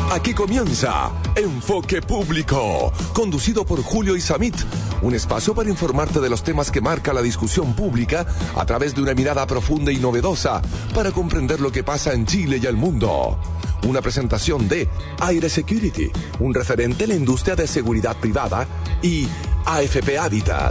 Aquí comienza Enfoque Público, conducido por Julio Isamit, un espacio para informarte de los temas que marca la discusión pública a través de una mirada profunda y novedosa para comprender lo que pasa en Chile y el mundo. Una presentación de Aire Security, un referente en la industria de seguridad privada, y AFP Habitat.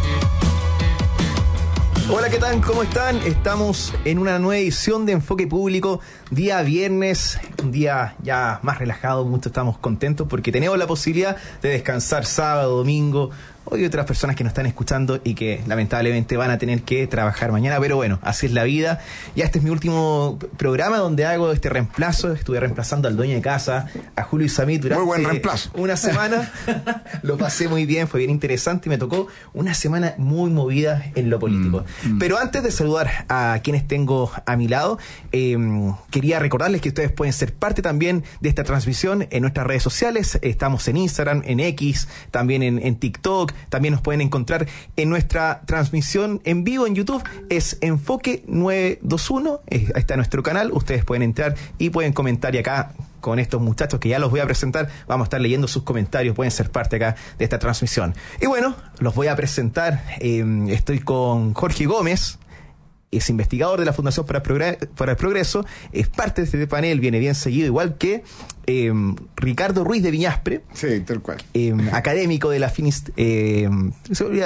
Hola, ¿qué tal? ¿Cómo están? Estamos en una nueva edición de Enfoque Público, día viernes, un día ya más relajado, muchos estamos contentos porque tenemos la posibilidad de descansar sábado, domingo. Hoy hay otras personas que nos están escuchando y que lamentablemente van a tener que trabajar mañana, pero bueno, así es la vida. Ya este es mi último programa donde hago este reemplazo. Estuve reemplazando al dueño de casa, a Julio Isamit, durante muy buen reemplazo. Una semana. Lo pasé muy bien, fue bien interesante y me tocó una semana muy movida en lo político. Pero antes de saludar a quienes tengo a mi lado, quería recordarles que ustedes pueden ser parte también de esta transmisión en nuestras redes sociales. Estamos en Instagram, en X, también en TikTok. También nos pueden encontrar en nuestra transmisión en vivo en YouTube. Es Enfoque 921. Ahí está nuestro canal. Ustedes pueden entrar y pueden comentar. Y acá, con estos muchachos que ya los voy a presentar, vamos a estar leyendo sus comentarios. Pueden ser parte acá de esta transmisión. Y bueno, los voy a presentar. Estoy con Jorge Gómez. Es investigador de la Fundación para el Progreso, es parte de este panel, viene bien seguido, igual que Ricardo Ruiz de Viñaspre. Sí, tal cual. Académico de la Finisterre. Yo soy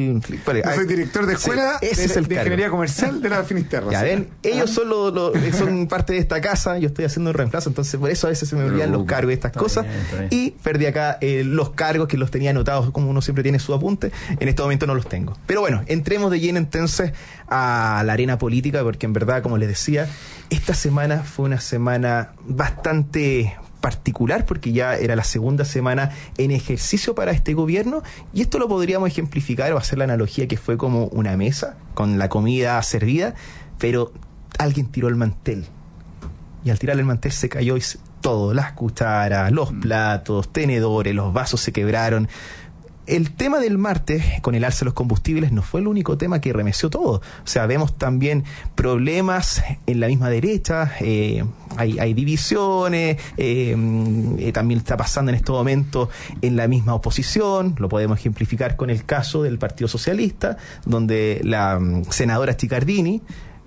director de escuela de Ingeniería Comercial de la Finisterre. Ya ven, ellos son parte de esta casa, yo estoy haciendo un reemplazo, entonces por eso a veces se me olvidan los cargos y estas cosas. Bien. Y perdí acá los cargos que los tenía anotados, como uno siempre tiene su apunte. En este momento no los tengo. Pero bueno, entremos de lleno entonces a la arena política, porque en verdad, como les decía, esta semana fue una semana bastante particular, porque ya era la segunda semana en ejercicio para este gobierno, y esto lo podríamos ejemplificar o hacer la analogía que fue como una mesa con la comida servida, pero alguien tiró el mantel, y al tirar el mantel se cayó todo, las cucharas, los platos, tenedores, los vasos se quebraron. El tema del martes, con el alza de los combustibles, no fue el único tema que remeció todo. O sea, vemos también problemas en la misma derecha, hay divisiones, también está pasando en estos momentos en la misma oposición. Lo podemos ejemplificar con el caso del Partido Socialista, donde la senadora Chicardini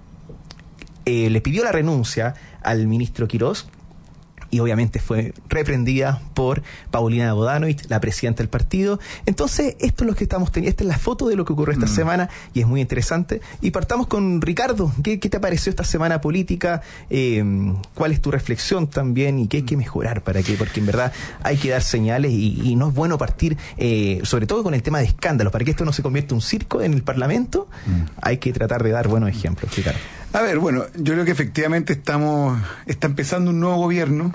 le pidió la renuncia al ministro Quirós, y obviamente fue reprendida por Paulina Bodanovich, la presidenta del partido. Entonces, esto es lo que estamos teniendo. Esta es la foto de lo que ocurrió esta semana y es muy interesante. Y partamos con Ricardo. ¿Qué te pareció esta semana política? ¿Cuál es tu reflexión también? ¿Y qué hay que mejorar? ¿Para qué? Porque en verdad hay que dar señales y no es bueno partir, sobre todo con el tema de escándalos. Para que esto no se convierta en un circo en el Parlamento, hay que tratar de dar buenos ejemplos, Ricardo. A ver, bueno, yo creo que efectivamente está empezando un nuevo gobierno.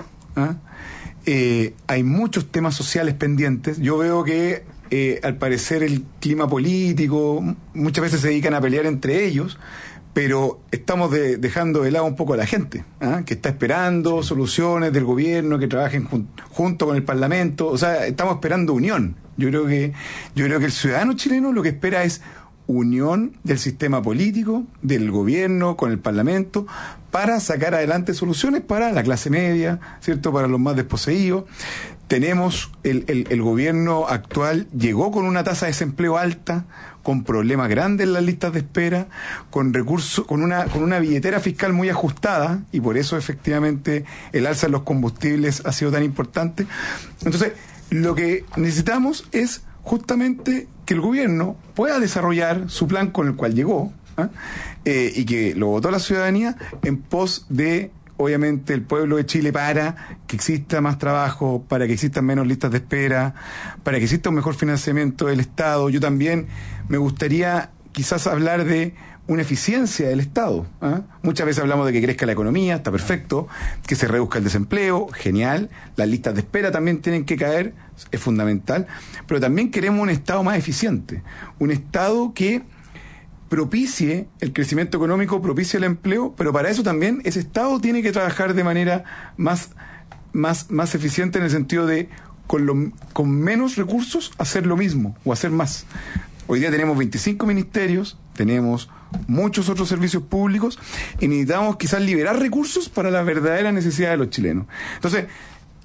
Hay muchos temas sociales pendientes. Yo veo que al parecer el clima político muchas veces se dedican a pelear entre ellos, pero estamos dejando de lado un poco a la gente, que está esperando soluciones del gobierno, que trabajen junto con el Parlamento. O sea, estamos esperando unión. Yo creo que el ciudadano chileno lo que espera es unión del sistema político, del gobierno, con el Parlamento, para sacar adelante soluciones para la clase media, ¿cierto? Para los más desposeídos. Tenemos el gobierno actual llegó con una tasa de desempleo alta, con problemas grandes en las listas de espera, con recursos, con una billetera fiscal muy ajustada, y por eso efectivamente el alza de los combustibles ha sido tan importante. Entonces, lo que necesitamos es justamente que el gobierno pueda desarrollar su plan con el cual llegó, y que lo votó la ciudadanía en pos de, obviamente, el pueblo de Chile, para que exista más trabajo, para que existan menos listas de espera, para que exista un mejor financiamiento del Estado. Yo también me gustaría quizás hablar de una eficiencia del Estado. Muchas veces hablamos de que crezca la economía, está perfecto, que se reduzca el desempleo, genial, las listas de espera también tienen que caer, es fundamental, pero también queremos un Estado más eficiente, un Estado que propicie el crecimiento económico, propicie el empleo, pero para eso también ese Estado tiene que trabajar de manera más eficiente, en el sentido de con menos recursos hacer lo mismo o hacer más. Hoy día tenemos 25 ministerios, tenemos muchos otros servicios públicos y necesitamos quizás liberar recursos para la verdadera necesidad de los chilenos. Entonces,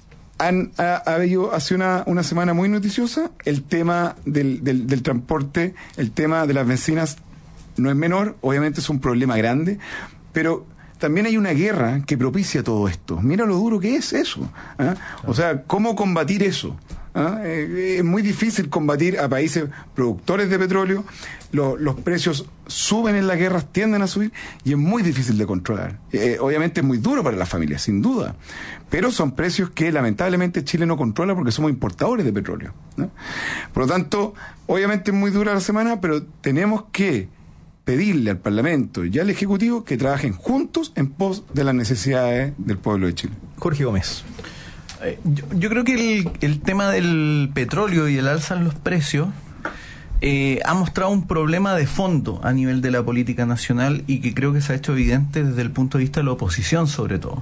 ha habido hace una semana muy noticiosa el tema del transporte, el tema de las bencinas no es menor, obviamente es un problema grande, pero también hay una guerra que propicia todo esto. Mira lo duro que es eso, ¿eh? O sea, ¿cómo combatir eso? Es muy difícil combatir a países productores de petróleo, los precios suben en las guerras, tienden a subir, y es muy difícil de controlar. Obviamente es muy duro para las familias, sin duda, pero son precios que lamentablemente Chile no controla porque somos importadores de petróleo, ¿no? Por lo tanto, obviamente es muy dura la semana, pero tenemos que pedirle al Parlamento y al Ejecutivo que trabajen juntos en pos de las necesidades del pueblo de Chile. Jorge Gómez. Yo creo que el tema del petróleo y el alza en los precios ha mostrado un problema de fondo a nivel de la política nacional y que creo que se ha hecho evidente desde el punto de vista de la oposición, sobre todo.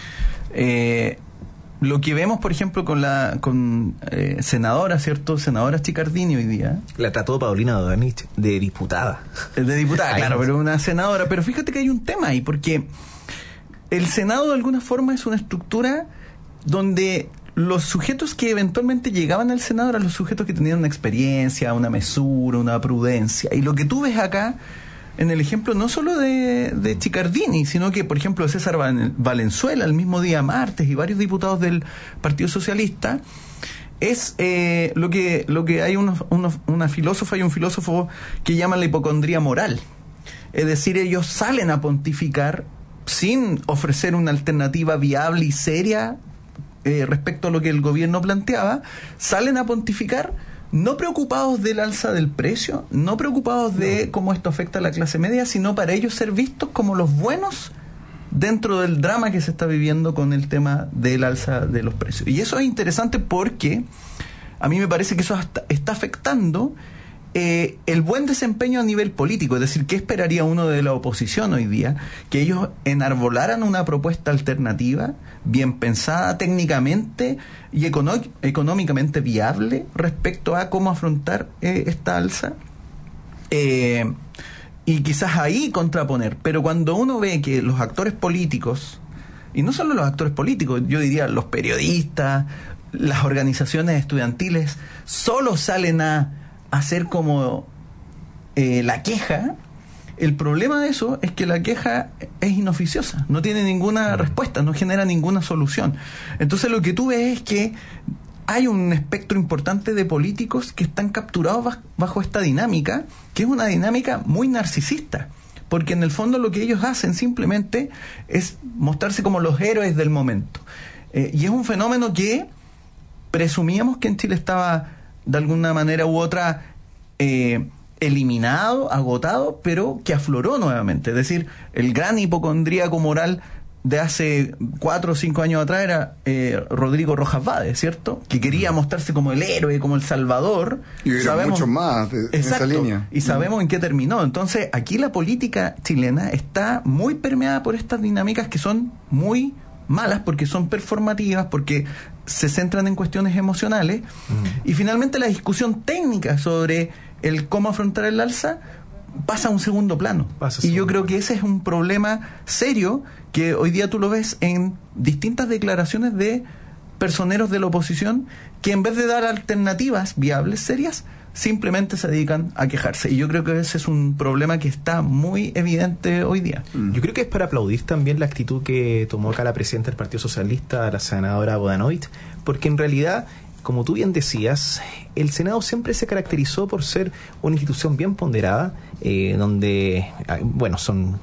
Lo que vemos, por ejemplo, con senadora, ¿cierto? Senadora Chicardini hoy día. La trató Paulina Dodanich de diputada. De diputada, claro, pero una senadora. Pero fíjate que hay un tema ahí, porque el Senado de alguna forma es una estructura donde los sujetos que eventualmente llegaban al Senado eran los sujetos que tenían una experiencia, una mesura, una prudencia. Y lo que tú ves acá, en el ejemplo no solo de Chicardini, sino que, por ejemplo, de César Valenzuela, el mismo día martes, y varios diputados del Partido Socialista, es lo que hay una filósofa y un filósofo que llaman la hipocondría moral. Es decir, ellos salen a pontificar sin ofrecer una alternativa viable y seria respecto a lo que el gobierno planteaba, salen a pontificar no preocupados del alza del precio, no preocupados de cómo esto afecta a la clase media, sino para ellos ser vistos como los buenos dentro del drama que se está viviendo con el tema del alza de los precios. Y eso es interesante porque a mí me parece que eso está afectando el buen desempeño a nivel político. Es decir, ¿qué esperaría uno de la oposición hoy día? Que ellos enarbolaran una propuesta alternativa, bien pensada técnicamente y económicamente viable respecto a cómo afrontar esta alza, y quizás ahí contraponer. Pero cuando uno ve que los actores políticos, y no solo los actores políticos, yo diría los periodistas, las organizaciones estudiantiles, solo salen a hacer como la queja, el problema de eso es que la queja es inoficiosa, no tiene ninguna respuesta, no genera ninguna solución. Entonces lo que tú ves es que hay un espectro importante de políticos que están capturados bajo esta dinámica, que es una dinámica muy narcisista, porque en el fondo lo que ellos hacen simplemente es mostrarse como los héroes del momento. Y es un fenómeno que presumíamos que en Chile estaba de alguna manera u otra eliminado, agotado, pero que afloró nuevamente. Es decir, el gran hipocondríaco moral de hace 4 o 5 años atrás era Rodrigo Rojas Vade, ¿cierto? Que quería mostrarse como el héroe, como el salvador. Y hubiera muchos más en esa línea. Y sabemos en qué terminó. Entonces, aquí la política chilena está muy permeada por estas dinámicas que son muy malas, porque son performativas, porque se centran en cuestiones emocionales, y finalmente la discusión técnica sobre el cómo afrontar el alza pasa a un segundo plano. Y yo creo que ese es un problema serio que hoy día tú lo ves en distintas declaraciones de personeros de la oposición que en vez de dar alternativas viables, serias, simplemente se dedican a quejarse. Y yo creo que ese es un problema que está muy evidente hoy día. Yo creo que es para aplaudir también la actitud que tomó acá la presidenta del Partido Socialista, la senadora Bodanovich, porque en realidad, como tú bien decías, el Senado siempre se caracterizó por ser una institución bien ponderada, donde, bueno, son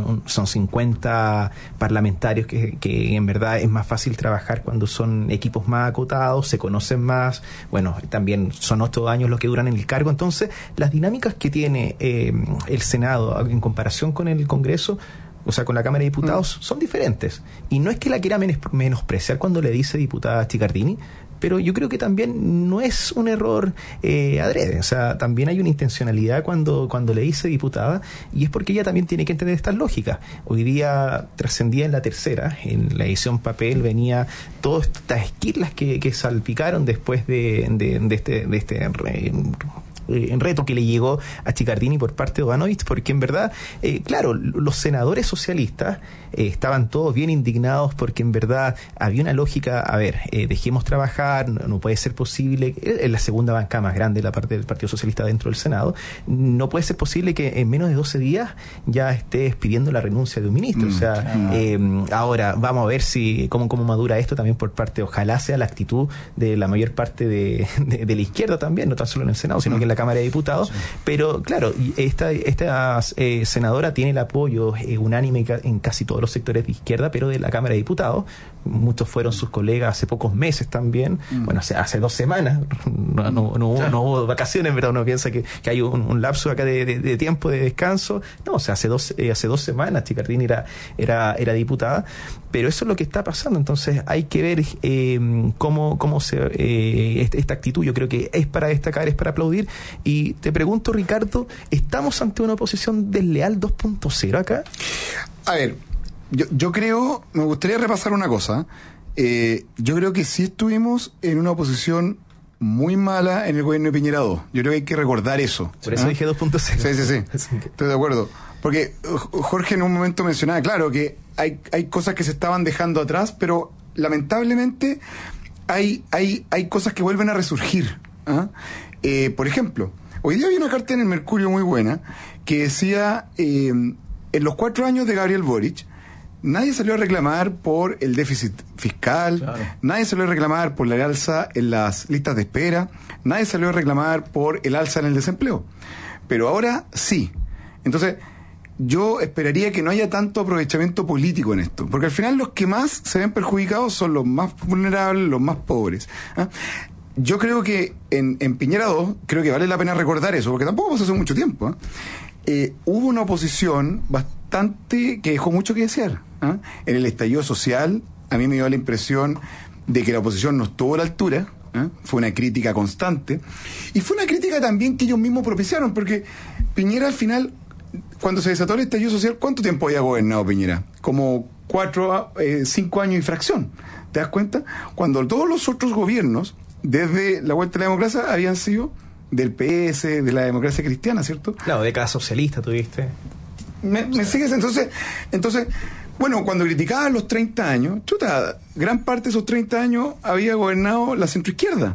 50 parlamentarios que en verdad es más fácil trabajar cuando son equipos más acotados, se conocen más, bueno, también son 8 años los que duran en el cargo. Entonces, las dinámicas que tiene el Senado en comparación con el Congreso, o sea, con la Cámara de Diputados, son diferentes. Y no es que la quiera menospreciar cuando le dice diputada Chicardini, pero yo creo que también no es un error adrede. O sea, también hay una intencionalidad cuando le dice diputada, y es porque ella también tiene que entender estas lógicas. Hoy día trascendía en la tercera, en la edición papel venía todas estas esquirlas que salpicaron después de este reto que le llegó a Chickardini por parte de Ovanovich, porque en verdad, claro, los senadores socialistas estaban todos bien indignados porque en verdad había una lógica, dejemos trabajar, no puede ser posible, es la segunda bancada más grande, la parte del Partido Socialista dentro del Senado, no puede ser posible que en menos de 12 días ya estés pidiendo la renuncia de un ministro. O sea, ahora vamos a ver cómo madura esto también por parte, ojalá sea la actitud de la mayor parte de la izquierda también, no tan solo en el Senado, sino que en la Cámara de Diputados. Pero claro, esta senadora tiene el apoyo unánime en casi todos los sectores de izquierda, pero de la Cámara de Diputados. Muchos fueron sus colegas hace pocos meses también. Bueno, hace 2 semanas, no hubo vacaciones, ¿verdad? Uno piensa que hay un lapso acá de tiempo de descanso. No, o sea, hace 2 semanas Chickardini era diputada, pero eso es lo que está pasando. Entonces hay que ver cómo esta actitud, yo creo que es para destacar, es para aplaudir. Y te pregunto, Ricardo, ¿estamos ante una oposición desleal 2.0 acá? A ver, yo creo, me gustaría repasar una cosa. Yo creo que sí estuvimos en una oposición muy mala en el gobierno de Piñera 2. Yo creo que hay que recordar eso. Por eso dije 2.0. Sí. Estoy de acuerdo. Porque Jorge en un momento mencionaba, claro, que hay cosas que se estaban dejando atrás, pero lamentablemente hay cosas que vuelven a resurgir. Por ejemplo, hoy día había una carta en el Mercurio muy buena que decía, en los 4 años de Gabriel Boric, nadie salió a reclamar por el déficit fiscal, claro. Nadie salió a reclamar por la alza en las listas de espera, nadie salió a reclamar por el alza en el desempleo. Pero ahora sí. Entonces, yo esperaría que no haya tanto aprovechamiento político en esto, porque al final los que más se ven perjudicados son los más vulnerables, los más pobres. Yo creo que en Piñera 2, creo que vale la pena recordar eso, porque tampoco pasó hace mucho tiempo. Hubo una oposición bastante que dejó mucho que desear. En el estallido social, a mí me dio la impresión de que la oposición no estuvo a la altura. Fue una crítica constante. Y fue una crítica también que ellos mismos propiciaron, porque Piñera al final, cuando se desató el estallido social, ¿cuánto tiempo había gobernado Piñera? Como 5 años y fracción. ¿Te das cuenta? Cuando todos los otros gobiernos, desde la vuelta a la democracia, habían sido del PS, de la democracia cristiana, ¿cierto? Claro, década socialista tuviste. ¿Me sigues? Entonces, bueno, cuando criticaban los 30 años, gran parte de esos 30 años había gobernado la centroizquierda.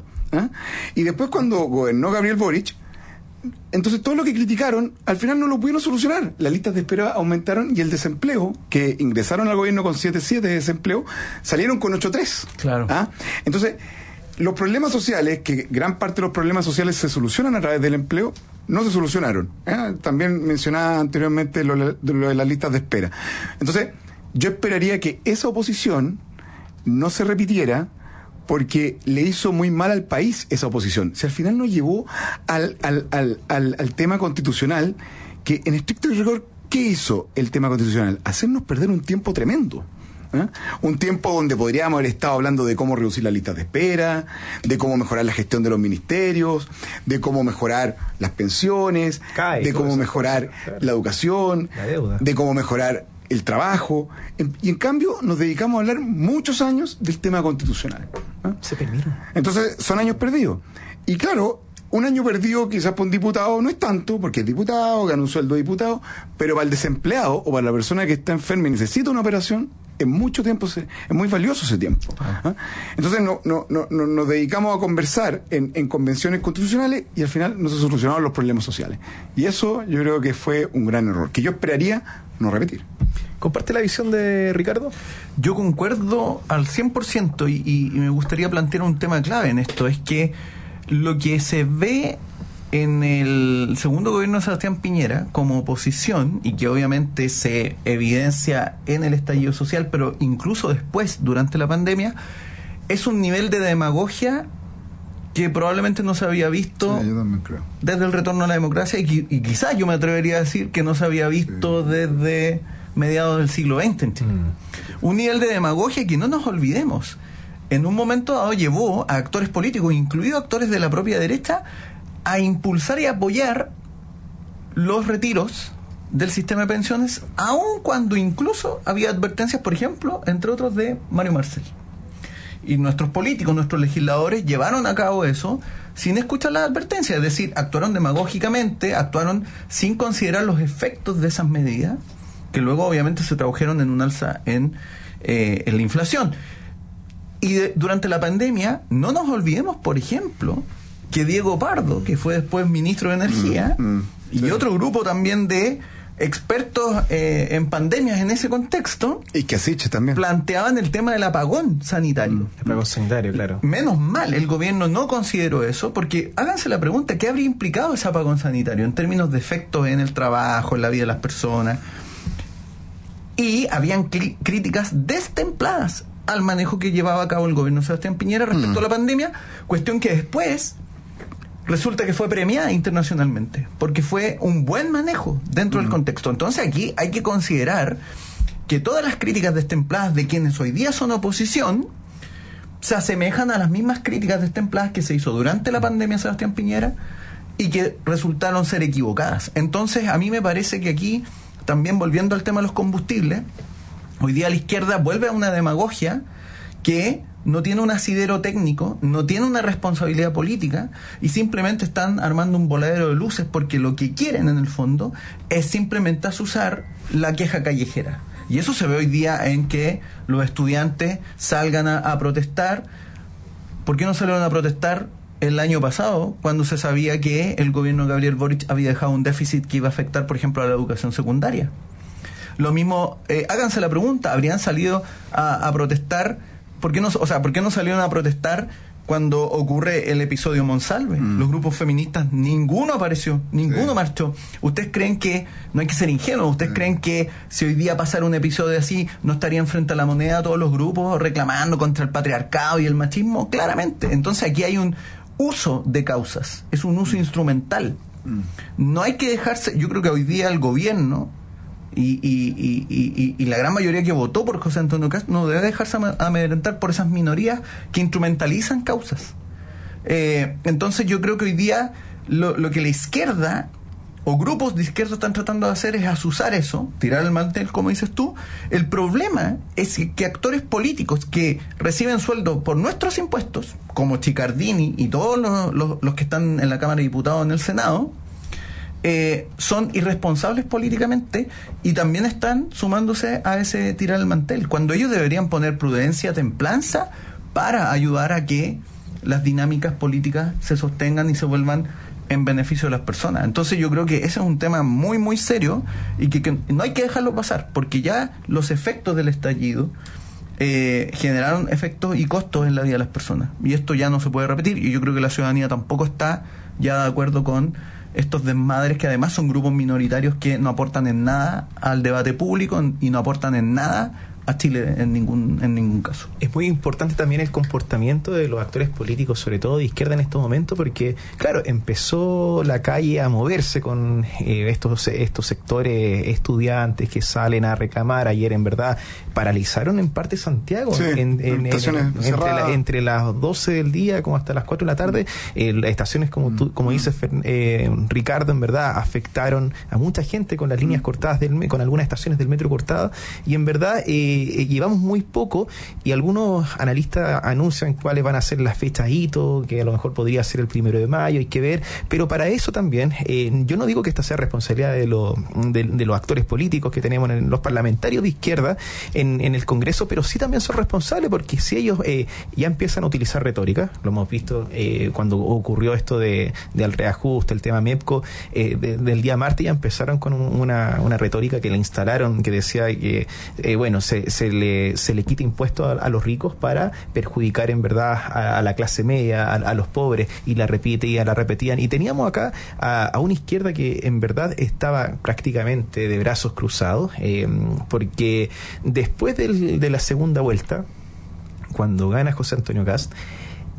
Y después cuando gobernó Gabriel Boric, entonces todo lo que criticaron, al final no lo pudieron solucionar. Las listas de espera aumentaron y el desempleo, que ingresaron al gobierno con 7.7 de desempleo, salieron con 8.3. Claro. Entonces, los problemas sociales, que gran parte de los problemas sociales se solucionan a través del empleo, no se solucionaron. También mencionaba anteriormente lo de las listas de espera. Entonces, yo esperaría que esa oposición no se repitiera, porque le hizo muy mal al país esa oposición. Si al final nos llevó al tema constitucional, que en estricto rigor, ¿qué hizo el tema constitucional? Hacernos perder un tiempo tremendo. Un tiempo donde podríamos haber estado hablando de cómo reducir las listas de espera, de cómo mejorar la gestión de los ministerios, de cómo mejorar las pensiones, de cómo mejorar la educación, la deuda, de cómo mejorar el trabajo, y en cambio nos dedicamos a hablar muchos años del tema constitucional. Se permiten. Entonces son años perdidos. Y claro, un año perdido quizás para un diputado no es tanto, porque es diputado, gana un sueldo de diputado, pero para el desempleado o para la persona que está enferma y necesita una operación, es mucho tiempo, es muy valioso ese tiempo. Entonces nos dedicamos a conversar en convenciones constitucionales y al final no se solucionaron los problemas sociales. Y eso yo creo que fue un gran error, que yo esperaría no repetir. ¿Comparte la visión de Ricardo? Yo concuerdo al 100% y me gustaría plantear un tema clave en esto, es que lo que se ve en el segundo gobierno de Sebastián Piñera como oposición, y que obviamente se evidencia en el estallido social, pero incluso después, durante la pandemia, es un nivel de demagogia que probablemente no se había visto desde el retorno a la democracia, y quizás yo me atrevería a decir que no se había visto desde mediados del siglo XX en Chile. Un nivel de demagogia que, no nos olvidemos, en un momento dado llevó a actores políticos, incluidos actores de la propia derecha, a impulsar y apoyar los retiros del sistema de pensiones, aun cuando incluso había advertencias, por ejemplo, entre otros, de Mario Marcel. y nuestros políticos, nuestros legisladores llevaron a cabo eso sin escuchar las advertencias, es decir, actuaron demagógicamente, actuaron sin considerar los efectos de esas medidas, que luego obviamente se tradujeron en un alza en la inflación. Y durante la pandemia, no nos olvidemos, por ejemplo, que Diego Pardo, que fue después ministro de Energía, y otro grupo también de expertos en pandemias en ese contexto, y que Asiche también planteaban el tema del apagón sanitario. El apagón sanitario, claro. Menos mal, el gobierno no consideró eso, porque háganse la pregunta, ¿qué habría implicado ese apagón sanitario en términos de efectos en el trabajo, en la vida de las personas? Y habían críticas destempladas al manejo que llevaba a cabo el gobierno de Sebastián Piñera respecto a la pandemia, cuestión que después resulta que fue premiada internacionalmente, porque fue un buen manejo dentro del contexto. Entonces aquí hay que considerar que todas las críticas destempladas de quienes hoy día son oposición se asemejan a las mismas críticas destempladas que se hizo durante la pandemia a Sebastián Piñera y que resultaron ser equivocadas. Entonces a mí me parece que aquí, también volviendo al tema de los combustibles, hoy día la izquierda vuelve a una demagogia que no tiene un asidero técnico, no tiene una responsabilidad política y simplemente están armando un voladero de luces porque lo que quieren en el fondo es simplemente azuzar la queja callejera. Y eso se ve hoy día en que los estudiantes salgan a protestar. ¿Por qué no salieron a protestar el año pasado cuando se sabía que el gobierno de Gabriel Boric había dejado un déficit que iba a afectar, por ejemplo, a la educación secundaria? Lo mismo, háganse la pregunta, ¿habrían salido a protestar? ¿Por qué no salieron a protestar cuando ocurre el episodio Monsalve? Los grupos feministas, ninguno apareció, ninguno marchó. ¿Ustedes creen que, no hay que ser ingenuos, ustedes creen que si hoy día pasara un episodio así, no estarían frente a la moneda todos los grupos reclamando contra el patriarcado y el machismo? Claramente. Entonces aquí hay un uso de causas, es un uso instrumental. No hay que dejarse, yo creo que hoy día el gobierno y la gran mayoría que votó por José Antonio Kast no debe dejarse amedrentar por esas minorías que instrumentalizan causas. Entonces yo creo que hoy día lo que la izquierda o grupos de izquierda están tratando de hacer es azuzar eso, tirar el mantel, como dices tú. El problema es que actores políticos que reciben sueldo por nuestros impuestos, como Chicardini y todos los que están en la Cámara de Diputados, en el Senado, son irresponsables políticamente y también están sumándose a ese tirar el mantel, cuando ellos deberían poner prudencia, templanza para ayudar a que las dinámicas políticas se sostengan y se vuelvan en beneficio de las personas. Entonces yo creo que ese es un tema muy muy serio y que no hay que dejarlo pasar, porque ya los efectos del estallido generaron efectos y costos en la vida de las personas y esto ya no se puede repetir, y yo creo que la ciudadanía tampoco está ya de acuerdo con estos desmadres, que además son grupos minoritarios que no aportan en nada al debate público y no aportan en nada a Chile en ningún caso. Es muy importante también el comportamiento de los actores políticos, sobre todo de izquierda en estos momentos, porque claro, empezó la calle a moverse con estos sectores estudiantes que salen a reclamar. Ayer en verdad paralizaron en parte Santiago, sí, entre las 12 del día como hasta las 4 de la tarde. Las estaciones, como dice Ricardo, en verdad afectaron a mucha gente con las líneas cortadas con algunas estaciones del metro cortadas, y en verdad llevamos muy poco, y algunos analistas anuncian cuáles van a ser las fechas hito, que a lo mejor podría ser el 1 de mayo, hay que ver, pero para eso también, yo no digo que esta sea responsabilidad de los actores políticos que tenemos, los parlamentarios de izquierda en el Congreso, pero sí también son responsables, porque si ellos ya empiezan a utilizar retórica, lo hemos visto cuando ocurrió esto del reajuste, el tema MEPCO, del día martes ya empezaron con una retórica que le instalaron, que decía que se le quita impuestos a los ricos para perjudicar en verdad a la clase media, a los pobres, y la repetían, y teníamos acá a una izquierda que en verdad estaba prácticamente de brazos cruzados, porque después de la segunda vuelta, cuando gana José Antonio Kast,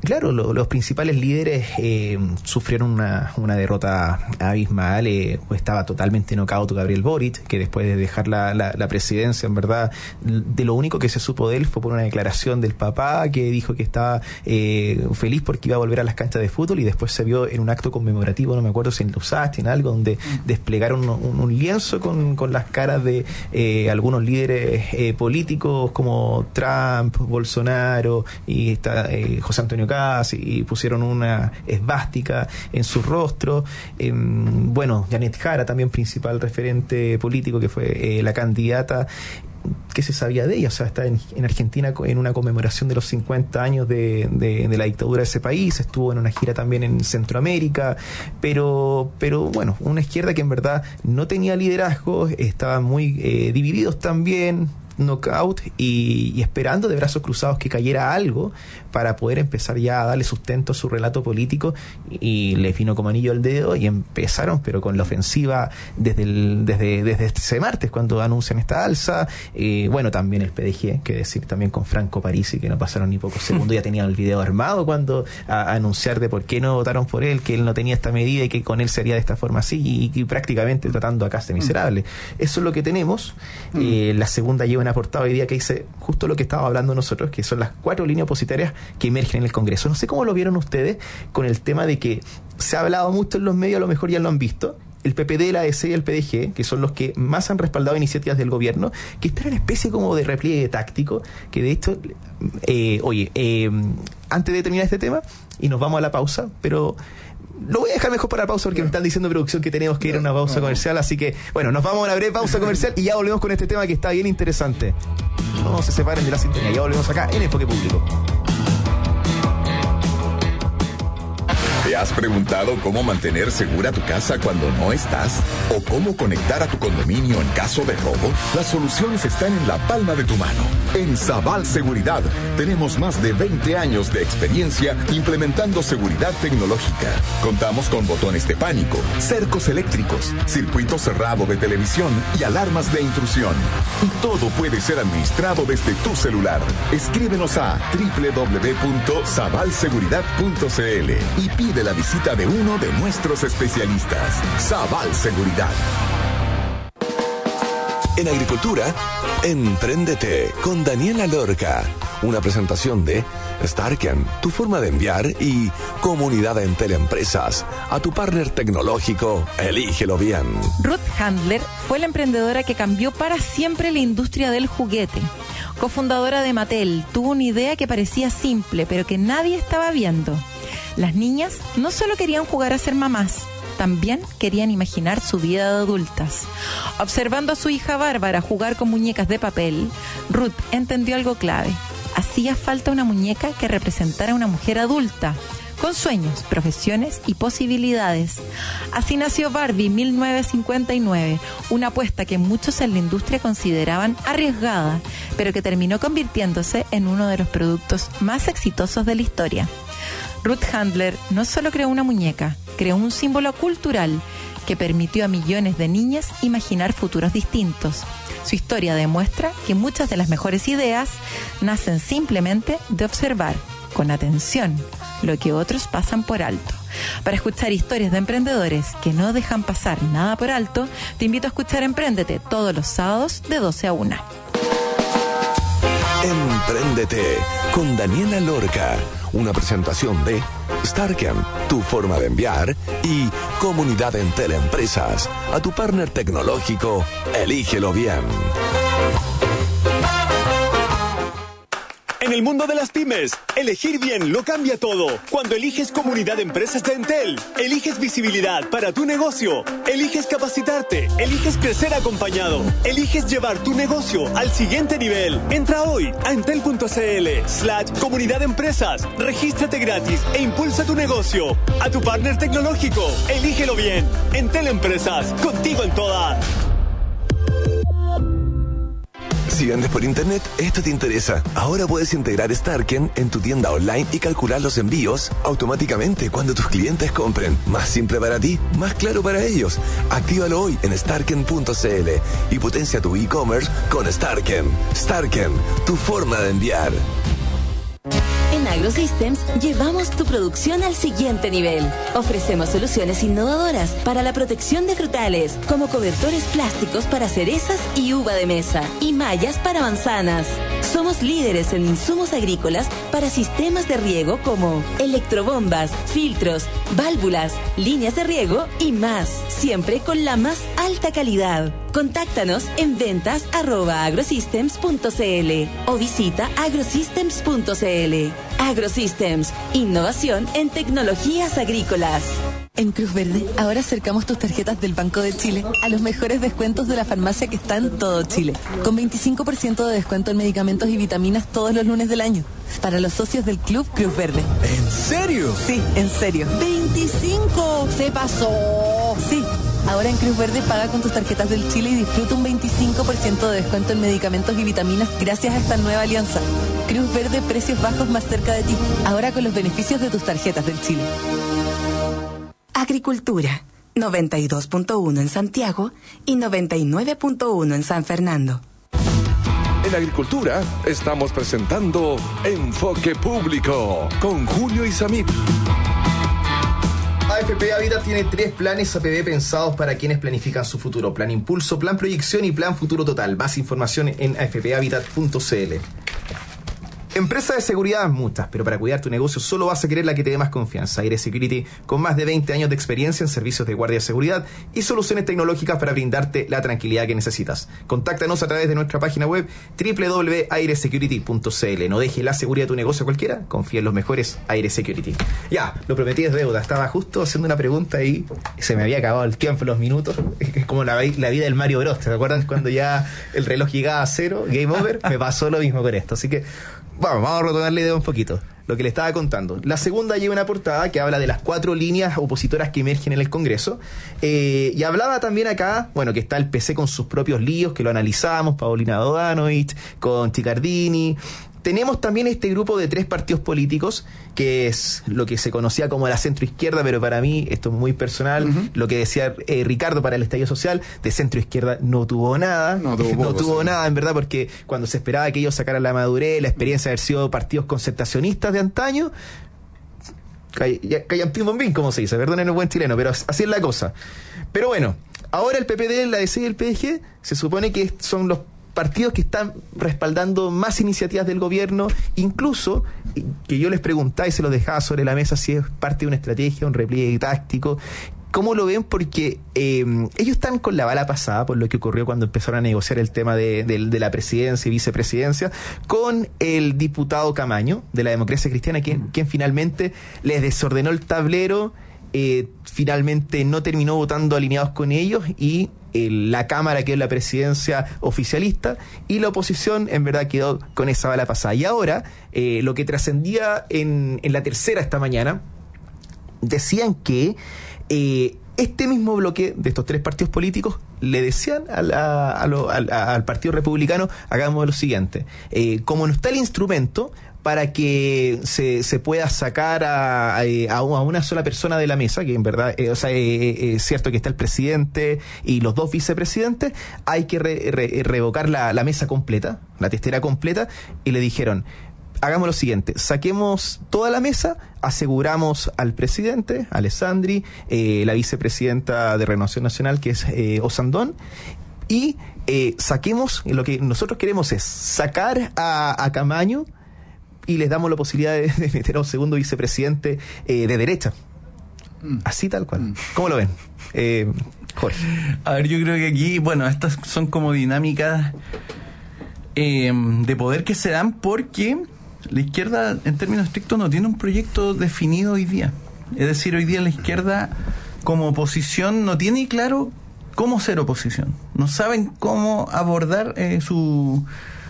claro, los principales líderes sufrieron una derrota abismal. Estaba totalmente knockout Gabriel Boric, que después de dejar la presidencia, en verdad, de lo único que se supo de él fue por una declaración del papá que dijo que estaba feliz porque iba a volver a las canchas de fútbol, y después se vio en un acto conmemorativo, no me acuerdo si en Lusasti, en algo, donde desplegaron un lienzo con las caras de algunos líderes políticos como Trump, Bolsonaro y José Antonio Kast, y pusieron una esvástica en su rostro. Bueno, Janet Jara, también principal referente político, que fue la candidata. ¿Qué se sabía de ella? O sea, está en Argentina en una conmemoración de los 50 años de la dictadura de ese país, estuvo en una gira también en Centroamérica, pero bueno, una izquierda que en verdad no tenía liderazgo, estaban muy divididos también, knockout, y esperando de brazos cruzados que cayera algo para poder empezar ya a darle sustento a su relato político, y le vino como anillo al dedo y empezaron, pero con la ofensiva desde este martes, cuando anuncian esta alza. Bueno, también el PDG, que decir, también con Franco Parisi, que no pasaron ni pocos segundos, ya tenían el video armado cuando a anunciar de por qué no votaron por él, que él no tenía esta medida y que con él sería de esta forma así, y prácticamente tratando a Kast de miserable. Eso es lo que tenemos. La segunda lleva una portada hoy día que dice justo lo que estaba hablando nosotros, que son las 4 líneas opositarias que emergen en el Congreso. No sé cómo lo vieron ustedes con el tema de que se ha hablado mucho en los medios, a lo mejor ya lo han visto. El PPD, la ADC y el PDG, que son los que más han respaldado iniciativas del gobierno, que están en especie como de repliegue táctico, que de hecho, antes de terminar este tema, y nos vamos a la pausa, pero lo voy a dejar mejor para la pausa porque me están diciendo, producción, que tenemos que ir a una pausa comercial, así que, bueno, nos vamos a una breve pausa comercial y ya volvemos con este tema que está bien interesante. No se separen de la sintonía, ya volvemos acá en Enfoque Público. ¿Te has preguntado cómo mantener segura tu casa cuando no estás? ¿O cómo conectar a tu condominio en caso de robo? Las soluciones están en la palma de tu mano. En Sabal Seguridad tenemos más de 20 años de experiencia implementando seguridad tecnológica. Contamos con botones de pánico, cercos eléctricos, circuito cerrado de televisión y alarmas de intrusión. Y todo puede ser administrado desde tu celular. Escríbenos a www.sabalseguridad.cl y pide la visita de uno de nuestros especialistas. Sabal Seguridad. En agricultura, Empréndete con Daniela Lorca. Una presentación de Starken, tu forma de enviar, y Comunidad Entel Empresas. A tu partner tecnológico, elígelo bien. Ruth Handler fue la emprendedora que cambió para siempre la industria del juguete. Cofundadora de Mattel, tuvo una idea que parecía simple, pero que nadie estaba viendo. Las niñas no solo querían jugar a ser mamás, también querían imaginar su vida de adultas. Observando a su hija Bárbara jugar con muñecas de papel, Ruth entendió algo clave. Hacía falta una muñeca que representara a una mujer adulta, con sueños, profesiones y posibilidades. Así nació Barbie 1959, una apuesta que muchos en la industria consideraban arriesgada, pero que terminó convirtiéndose en uno de los productos más exitosos de la historia. Ruth Handler no solo creó una muñeca, creó un símbolo cultural que permitió a millones de niñas imaginar futuros distintos. Su historia demuestra que muchas de las mejores ideas nacen simplemente de observar, con atención, lo que otros pasan por alto. Para escuchar historias de emprendedores que no dejan pasar nada por alto, te invito a escuchar Empréndete todos los sábados de 12 a 1. Empréndete con Daniela Lorca. Una presentación de Starken, tu forma de enviar, y Comunidad Entel Empresas. A tu partner tecnológico, elígelo bien. En el mundo de las pymes, elegir bien lo cambia todo. Cuando eliges Comunidad de Empresas de Entel, eliges visibilidad para tu negocio, eliges capacitarte, eliges crecer acompañado, eliges llevar tu negocio al siguiente nivel. Entra hoy a entel.cl/Comunidad de Empresas, regístrate gratis e impulsa tu negocio. A tu partner tecnológico, elígelo bien. Entel Empresas, contigo en todas. Si vendes por internet, esto te interesa. Ahora puedes integrar Starken en tu tienda online y calcular los envíos automáticamente cuando tus clientes compren. Más simple para ti, más claro para ellos. Actívalo hoy en starken.cl y potencia tu e-commerce con Starken. Starken, tu forma de enviar. En AgroSystems llevamos tu producción al siguiente nivel. Ofrecemos soluciones innovadoras para la protección de frutales, como cobertores plásticos para cerezas y uva de mesa, y mallas para manzanas. Somos líderes en insumos agrícolas para sistemas de riego como electrobombas, filtros, válvulas, líneas de riego y más, siempre con la más alta calidad. Contáctanos en ventas@agrosystems.cl o visita agrosystems.cl. AgroSystems, innovación en tecnologías agrícolas. En Cruz Verde, ahora acercamos tus tarjetas del Banco de Chile a los mejores descuentos de la farmacia que está en todo Chile, con 25% de descuento en medicamentos y vitaminas todos los lunes del año, para los socios del Club Cruz Verde. ¿En serio? Sí, en serio. ¡25! ¡Se pasó! Sí. Ahora en Cruz Verde paga con tus tarjetas del Chile y disfruta un 25% de descuento en medicamentos y vitaminas gracias a esta nueva alianza. Cruz Verde, precios bajos más cerca de ti. Ahora con los beneficios de tus tarjetas del Chile. Agricultura, 92.1 en Santiago y 99.1 en San Fernando. En Agricultura estamos presentando Enfoque Público con Julio Isamit. AFP Habitat tiene 3 planes APB pensados para quienes planifican su futuro: Plan Impulso, Plan Proyección y Plan Futuro Total. Más información en afphabitat.cl. Empresas de seguridad muchas, pero para cuidar tu negocio solo vas a querer la que te dé más confianza. Aire Security, con más de 20 años de experiencia en servicios de guardia de seguridad y soluciones tecnológicas para brindarte la tranquilidad que necesitas. Contáctanos a través de nuestra página web www.airesecurity.cl. No dejes la seguridad de tu negocio a cualquiera, confía en los mejores. Aire Security. Ya, lo prometí es deuda. Estaba justo haciendo una pregunta y se me había acabado el tiempo, los minutos. Es como la vida del Mario Bros. ¿Te acuerdan cuando ya el reloj llegaba a 0, game over? Me pasó lo mismo con esto. Así que vamos a retomar la idea un poquito. Lo que le estaba contando. La segunda lleva una portada que habla de las 4 líneas opositoras que emergen en el Congreso. Y hablaba también acá, bueno, que está el PC con sus propios líos, que lo analizamos, Paulina Dodanovich, con Ticardini. Tenemos también este grupo de 3 partidos políticos, que es lo que se conocía como la centroizquierda, pero para mí, esto es muy personal, lo que decía Ricardo para el estallido social, de centroizquierda no tuvo nada. No tuvo nada, en verdad, porque cuando se esperaba que ellos sacaran la madurez, la experiencia de haber sido partidos concertacionistas de antaño, callan pim bom bim, como se dice, perdonen el buen chileno, pero así es la cosa. Pero bueno, ahora el PPD, la DC y el PDG se supone que son los partidos que están respaldando más iniciativas del gobierno, incluso que yo les preguntaba y se los dejaba sobre la mesa si es parte de una estrategia, un repliegue táctico. ¿Cómo lo ven? Porque ellos están con la bala pasada por lo que ocurrió cuando empezaron a negociar el tema de la presidencia y vicepresidencia con el diputado Camaño de la Democracia Cristiana, quien finalmente les desordenó el tablero, finalmente no terminó votando alineados con ellos y la Cámara quedó en la presidencia oficialista y la oposición en verdad quedó con esa bala pasada. Y ahora lo que trascendía en la tercera esta mañana, decían que este mismo bloque de estos 3 partidos políticos le decían al Partido Republicano: hagamos lo siguiente, como no está el instrumento para que se pueda sacar a una sola persona de la mesa, que en verdad es cierto que está el presidente y los 2 vicepresidentes, hay que revocar la mesa completa, la testera completa, y le dijeron: hagamos lo siguiente, saquemos toda la mesa, aseguramos al presidente, Alessandri, la vicepresidenta de Renovación Nacional, que es Osandón, y saquemos, lo que nosotros queremos es sacar a Camaño y les damos la posibilidad de meter a un segundo vicepresidente de derecha. Así tal cual. ¿Cómo lo ven? Jorge. A ver, yo creo que aquí, bueno, estas son como dinámicas de poder que se dan porque la izquierda, en términos estrictos, no tiene un proyecto definido hoy día. Es decir, hoy día la izquierda, como oposición, no tiene claro cómo ser oposición. No saben cómo abordar su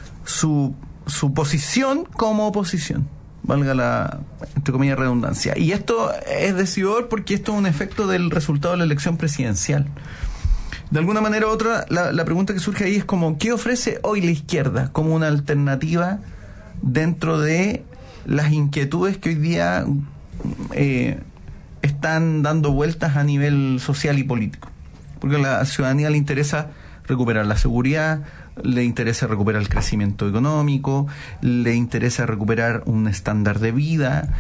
posición como oposición, valga la, entre comillas, redundancia. Y esto es decidor porque esto es un efecto del resultado de la elección presidencial. De alguna manera u otra, la pregunta que surge ahí es como, ¿qué ofrece hoy la izquierda como una alternativa dentro de las inquietudes que hoy día están dando vueltas a nivel social y político? Porque a la ciudadanía le interesa recuperar la seguridad, le interesa recuperar el crecimiento económico, le interesa recuperar un estándar de vida,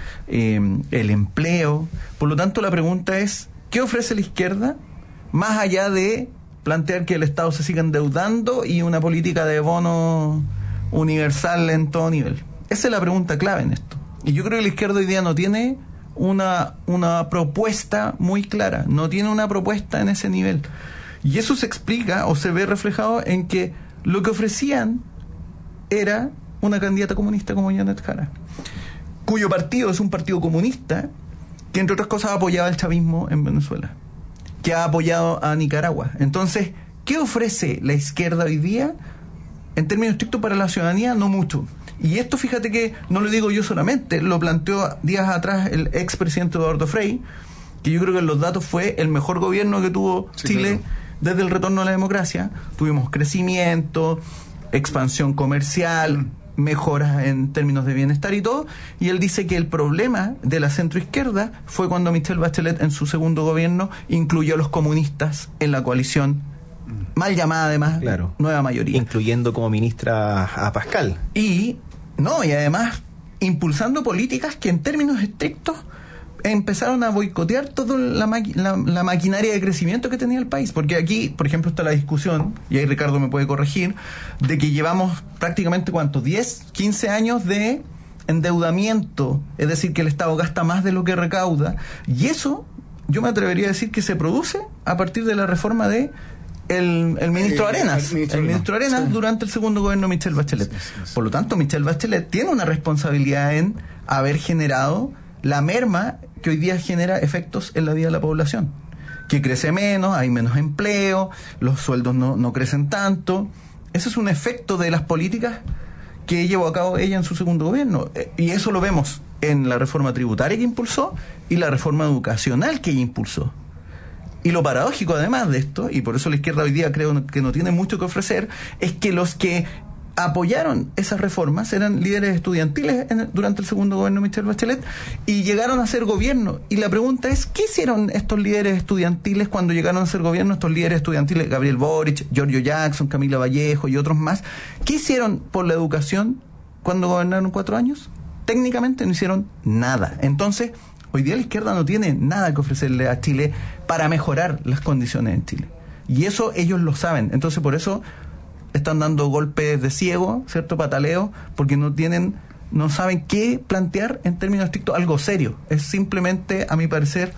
el empleo. Por lo tanto, la pregunta es, ¿qué ofrece la izquierda más allá de plantear que el Estado se siga endeudando y una política de bono universal en todo nivel? Esa es la pregunta clave en esto. Y yo creo que la izquierda hoy día no tiene una propuesta muy clara, no tiene una propuesta en ese nivel. Y eso se explica o se ve reflejado en que lo que ofrecían era una candidata comunista como Janet Jara, cuyo partido es un partido comunista que, entre otras cosas, ha apoyado el chavismo en Venezuela, que ha apoyado a Nicaragua. Entonces, ¿qué ofrece la izquierda hoy día? En términos estrictos para la ciudadanía, no mucho. Y esto, fíjate que no lo digo yo solamente, lo planteó días atrás el expresidente Eduardo Frei, que yo creo que en los datos fue el mejor gobierno que tuvo Chile desde el retorno a la democracia. Tuvimos crecimiento, expansión comercial, mejoras en términos de bienestar y todo, y él dice que el problema de la centroizquierda fue cuando Michelle Bachelet en su segundo gobierno incluyó a los comunistas en la coalición mal llamada además Nueva Mayoría, incluyendo como ministra a Pascal y además impulsando políticas que en términos estrictos empezaron a boicotear toda la maquinaria de crecimiento que tenía el país. Porque aquí, por ejemplo, está la discusión, y ahí Ricardo me puede corregir, de que llevamos prácticamente, ¿cuántos? 10, 15 años de endeudamiento, es decir, que el Estado gasta más de lo que recauda, y eso yo me atrevería a decir que se produce a partir de la reforma de el ministro Arenas. El ministro Arenas durante el segundo gobierno de Michelle Bachelet. Por lo tanto, Michelle Bachelet tiene una responsabilidad en haber generado la merma que hoy día genera efectos en la vida de la población, que crece menos, hay menos empleo, los sueldos no crecen tanto. Ese es un efecto de las políticas que llevó a cabo ella en su segundo gobierno, y eso lo vemos en la reforma tributaria que impulsó y la reforma educacional que ella impulsó. Y lo paradójico además de esto, y por eso la izquierda hoy día creo que no tiene mucho que ofrecer, es que los que apoyaron esas reformas eran líderes estudiantiles durante el segundo gobierno de Michelle Bachelet y llegaron a ser gobierno. Y la pregunta es, ¿qué hicieron estos líderes estudiantiles cuando llegaron a ser gobierno? Estos líderes estudiantiles, Gabriel Boric, Giorgio Jackson, Camila Vallejo y otros más, ¿qué hicieron por la educación cuando gobernaron 4 años? Técnicamente no hicieron nada. Entonces, hoy día la izquierda no tiene nada que ofrecerle a Chile para mejorar las condiciones en Chile. Y eso ellos lo saben. Entonces, por eso están dando golpes de ciego, ¿cierto? Pataleo, porque no saben qué plantear en términos estrictos, algo serio. Es simplemente, a mi parecer,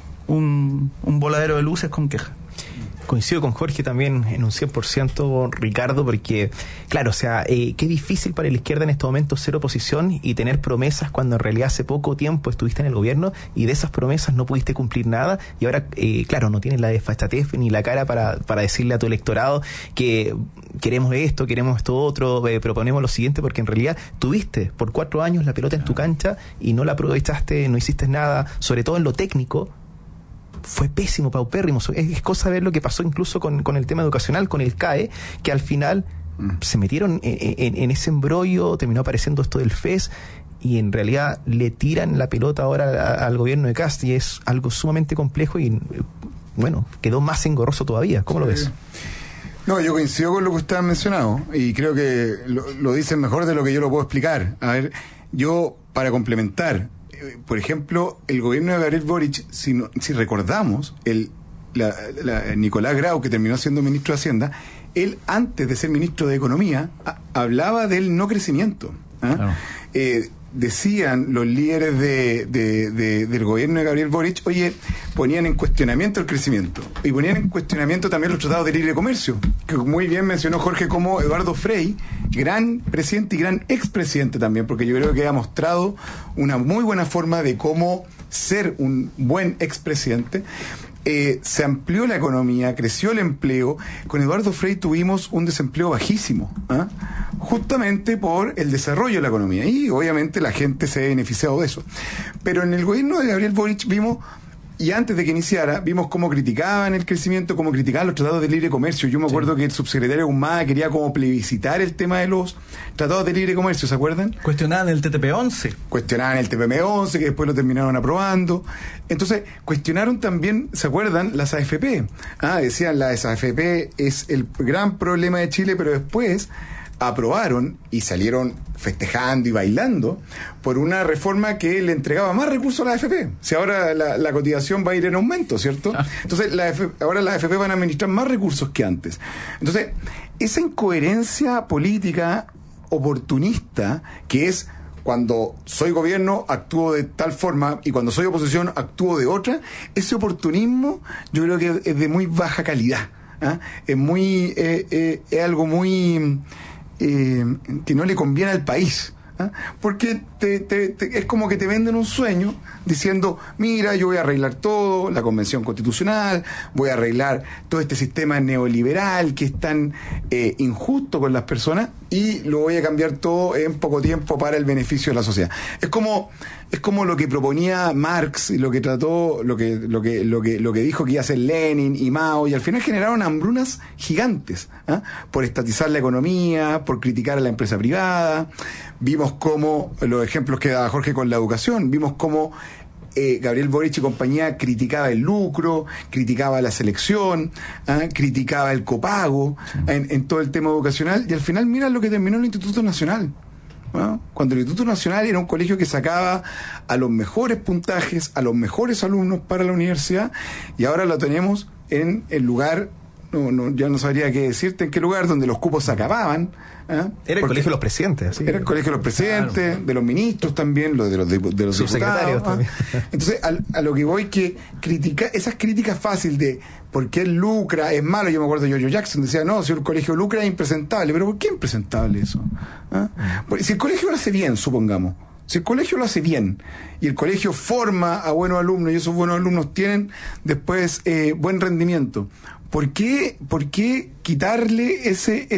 un voladero de luces con queja. Coincido con Jorge también en un 100%, Ricardo, porque, claro, o sea, qué difícil para la izquierda en este momento ser oposición y tener promesas cuando en realidad hace poco tiempo estuviste en el gobierno y de esas promesas no pudiste cumplir nada, y ahora, claro, no tienes la desfachatez ni la cara para decirle a tu electorado que queremos esto otro, proponemos lo siguiente, porque en realidad tuviste por 4 años la pelota en tu cancha y no la aprovechaste, no hiciste nada, sobre todo en lo técnico. Fue pésimo, paupérrimo. Es cosa ver lo que pasó incluso con el tema educacional, con el CAE, que al final se metieron en ese embrollo, terminó apareciendo esto del FES, y en realidad le tiran la pelota ahora al gobierno de Kast, y es algo sumamente complejo y, bueno, quedó más engorroso todavía. ¿Cómo lo ves? No, yo coincido con lo que usted ha mencionado, y creo que lo dicen mejor de lo que yo lo puedo explicar. A ver, yo, para complementar, por ejemplo, el gobierno de Gabriel Boric, si recordamos, Nicolás Grau, que terminó siendo ministro de Hacienda, él, antes de ser ministro de Economía, hablaba del no crecimiento. Claro. Decían los líderes del gobierno de Gabriel Boric, ponían en cuestionamiento el crecimiento y ponían en cuestionamiento también los tratados de libre comercio, que muy bien mencionó Jorge, como Eduardo Frei, gran presidente y gran expresidente también, porque yo creo que ha mostrado una muy buena forma de cómo ser un buen expresidente. Se amplió la economía, creció el empleo. Con Eduardo Frei tuvimos un desempleo bajísimo, justamente por el desarrollo de la economía, y obviamente la gente se ha beneficiado de eso. Pero en el gobierno de Gabriel Boric vimos Y antes de que iniciara, vimos cómo criticaban el crecimiento, cómo criticaban los tratados de libre comercio. Yo me acuerdo que el subsecretario Humada quería como plebiscitar el tema de los tratados de libre comercio, ¿se acuerdan? Cuestionaban el TPP-11. Cuestionaban el TPP-11, que después lo terminaron aprobando. Entonces, cuestionaron también, ¿se acuerdan? Las AFP. Decían, las AFP es el gran problema de Chile, pero después aprobaron y salieron festejando y bailando por una reforma que le entregaba más recursos a la AFP. Si ahora la cotización va a ir en aumento, ¿cierto? Entonces, ahora las AFP van a administrar más recursos que antes. Entonces, esa incoherencia política oportunista que es cuando soy gobierno actúo de tal forma y cuando soy oposición actúo de otra, ese oportunismo yo creo que es de muy baja calidad. Es muy es algo muy que no le conviene al país, porque es como que te venden un sueño diciendo, mira, yo voy a arreglar todo, la Convención Constitucional, voy a arreglar todo este sistema neoliberal que es tan injusto con las personas y lo voy a cambiar todo en poco tiempo para el beneficio de la sociedad. Es como lo que proponía Marx y lo que trató, lo que dijo que iba a hacer Lenin y Mao, y al final generaron hambrunas gigantes, por estatizar la economía, por criticar a la empresa privada. Vimos cómo los ejemplos que daba Jorge con la educación, vimos cómo Gabriel Boric y compañía criticaba el lucro, criticaba la selección, criticaba el copago en todo el tema educacional, y al final mira lo que terminó el Instituto Nacional. Cuando el Instituto Nacional era un colegio que sacaba a los mejores puntajes, a los mejores alumnos para la universidad, y ahora lo tenemos en el lugar, ya no sabría qué decirte en qué lugar, donde los cupos se acababan. Era el colegio de los presidentes. ¿Sí? Era el colegio de los presidentes, claro, de los ministros también, de los subsecretarios diputados. Entonces, a lo que voy, que esas críticas fáciles de por qué lucra es malo. Yo me acuerdo de George Jackson, decía, no, si el colegio lucra es impresentable. Pero ¿por qué impresentable eso? Si el colegio lo hace bien, supongamos, si el colegio lo hace bien y el colegio forma a buenos alumnos y esos buenos alumnos tienen después buen rendimiento, ¿por qué quitarle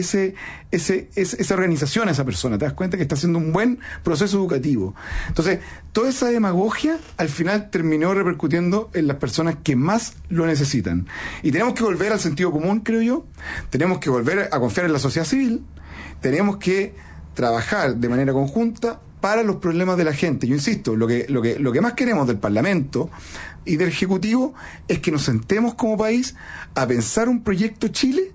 esa organización a esa persona? ¿Te das cuenta que está haciendo un buen proceso educativo? Entonces, toda esa demagogia al final terminó repercutiendo en las personas que más lo necesitan. Y tenemos que volver al sentido común, creo yo. Tenemos que volver a confiar en la sociedad civil. Tenemos que trabajar de manera conjunta para los problemas de la gente. Yo insisto, lo que más queremos del Parlamento y del Ejecutivo es que nos sentemos como país a pensar un proyecto Chile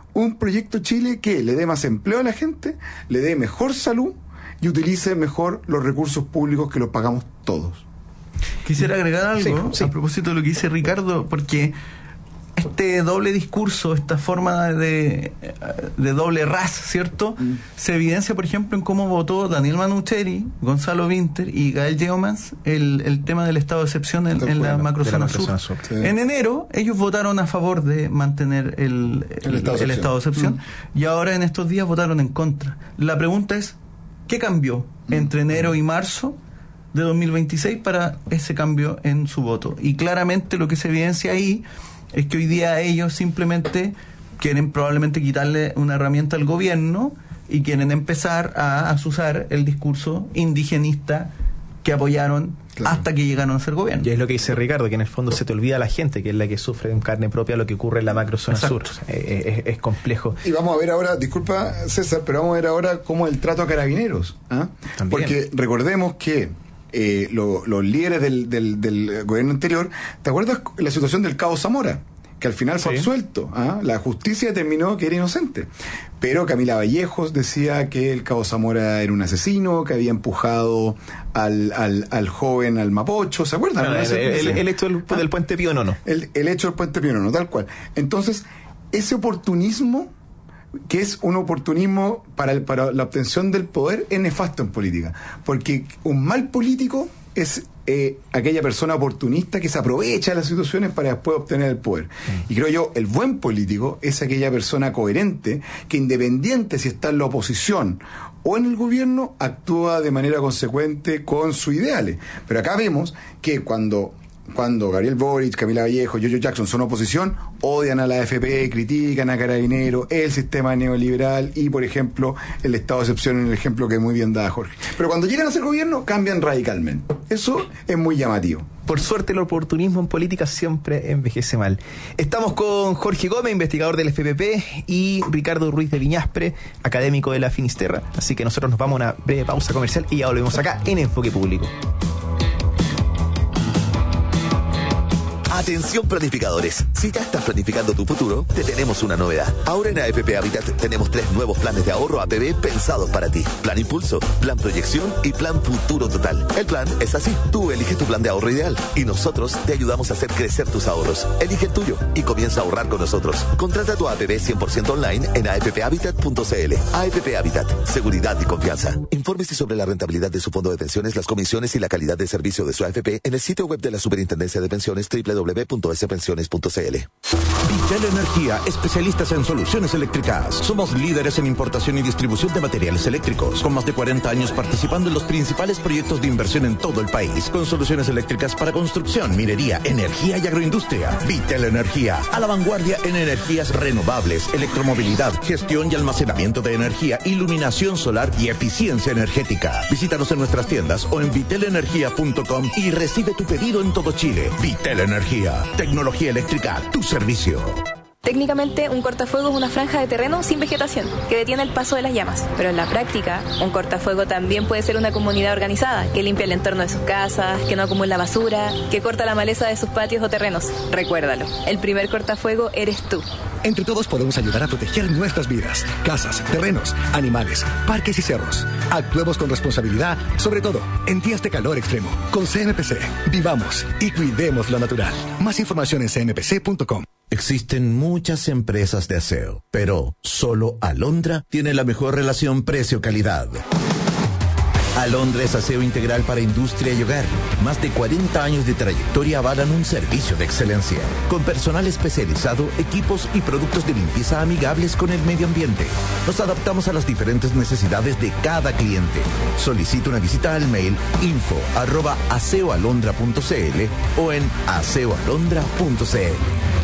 que le dé más empleo a la gente, le dé mejor salud y utilice mejor los recursos públicos que los pagamos todos. Quisiera agregar algo a propósito de lo que dice Ricardo, porque este doble discurso, esta forma de doble ras, ¿cierto? Se evidencia, por ejemplo, en cómo votó Daniel Manucheri, Gonzalo Vinter y Gael Yeomans el tema del estado de excepción en la macrozona sur. Sí. En enero, ellos votaron a favor de mantener el estado de excepción y ahora en estos días votaron en contra. La pregunta es, ¿qué cambió entre enero y marzo de 2026 para ese cambio en su voto? Y claramente lo que se evidencia ahí es que hoy día ellos simplemente quieren probablemente quitarle una herramienta al gobierno y quieren empezar a azuzar el discurso indigenista que apoyaron hasta que llegaron a ser gobierno. Y es lo que dice Ricardo, que en el fondo se te olvida la gente, que es la que sufre en carne propia lo que ocurre en la macrozona sur. Es complejo. Y vamos a ver ahora, disculpa César, pero vamos a ver ahora cómo el trato a carabineros. Porque recordemos que los líderes del gobierno anterior, ¿te acuerdas la situación del Cabo Zamora? Que al final fue absuelto. La justicia determinó que era inocente. Pero Camila Vallejos decía que el Cabo Zamora era un asesino, que había empujado al joven al Mapocho, ¿se acuerdan? El hecho del puente Pío Nono. El hecho del puente Pío Nono, tal cual. Entonces, ese oportunismo, que es un oportunismo para la obtención del poder, es nefasto en política. Porque un mal político es aquella persona oportunista que se aprovecha de las situaciones para después obtener el poder. Y creo yo, el buen político es aquella persona coherente que, independiente si está en la oposición o en el gobierno, actúa de manera consecuente con sus ideales. Pero acá vemos que cuando Gabriel Boric, Camila Vallejo, George Jackson son oposición, odian a la AFP, critican a Carabineros, el sistema neoliberal y, por ejemplo, el estado de excepción, en el ejemplo que muy bien da Jorge. Pero cuando llegan a ser gobierno, cambian radicalmente. Eso es muy llamativo. Por suerte el oportunismo en política siempre envejece mal. Estamos con Jorge Gómez, investigador del FPP, y Ricardo Ruiz de Viñaspre, académico de la Finisterra. Así que nosotros nos vamos a una breve pausa comercial y ya volvemos acá en Enfoque Público. Atención planificadores, si ya estás planificando tu futuro, te tenemos una novedad. Ahora en AFP Habitat tenemos 3 nuevos planes de ahorro APB pensados para ti. Plan Impulso, Plan Proyección y Plan Futuro Total. El plan es así, tú eliges tu plan de ahorro ideal y nosotros te ayudamos a hacer crecer tus ahorros. Elige el tuyo y comienza a ahorrar con nosotros. Contrata tu APB 100% online en afphabitat.cl. AFP Habitat, seguridad y confianza. Infórmese sobre la rentabilidad de su fondo de pensiones, las comisiones y la calidad de servicio de su AFP en el sitio web de la Superintendencia de Pensiones www.spensiones.cl. Vitel Energía, especialistas en soluciones eléctricas. Somos líderes en importación y distribución de materiales eléctricos, con más de 40 años participando en los principales proyectos de inversión en todo el país, con soluciones eléctricas para construcción, minería, energía y agroindustria. Vitel Energía, a la vanguardia en energías renovables, electromovilidad, gestión y almacenamiento de energía, iluminación solar y eficiencia energética. Visítanos en nuestras tiendas o en vitelenergia.com y recibe tu pedido en todo Chile. Vitel Energía, tecnología eléctrica a tu servicio. Técnicamente, un cortafuego es una franja de terreno sin vegetación que detiene el paso de las llamas. Pero en la práctica, un cortafuego también puede ser una comunidad organizada que limpia el entorno de sus casas, que no acumula basura, que corta la maleza de sus patios o terrenos. Recuérdalo, el primer cortafuego eres tú. Entre todos podemos ayudar a proteger nuestras vidas, casas, terrenos, animales, parques y cerros. Actuemos con responsabilidad, sobre todo en días de calor extremo. Con CMPC, vivamos y cuidemos lo natural. Más información en cmpc.com. Existen muchas empresas de aseo, pero solo Alondra tiene la mejor relación precio-calidad. Alondra es aseo integral para industria y hogar. Más de 40 años de trayectoria avalan un servicio de excelencia, con personal especializado, equipos y productos de limpieza amigables con el medio ambiente. Nos adaptamos a las diferentes necesidades de cada cliente. Solicita una visita al mail info@aseoalondra.cl o en aseoalondra.cl.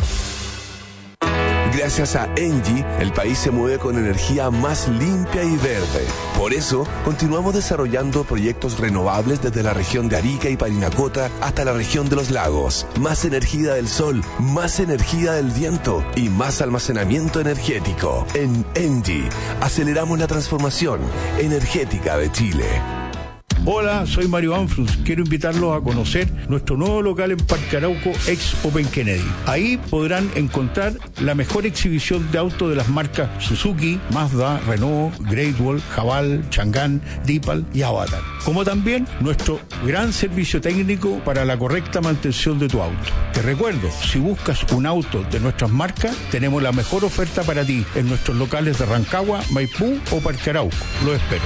Gracias a Engie, el país se mueve con energía más limpia y verde. Por eso, continuamos desarrollando proyectos renovables desde la región de Arica y Parinacota hasta la región de los lagos. Más energía del sol, más energía del viento y más almacenamiento energético. En Engie, aceleramos la transformación energética de Chile. Hola, soy Mario Anfrus. Quiero invitarlos a conocer nuestro nuevo local en Parque Arauco, ex Open Kennedy. Ahí podrán encontrar la mejor exhibición de autos de las marcas Suzuki, Mazda, Renault, Great Wall, Haval, Chang'an, Deepal y Avatar. Como también nuestro gran servicio técnico para la correcta mantención de tu auto. Te recuerdo, si buscas un auto de nuestras marcas, tenemos la mejor oferta para ti en nuestros locales de Rancagua, Maipú o Parque Arauco. Lo espero.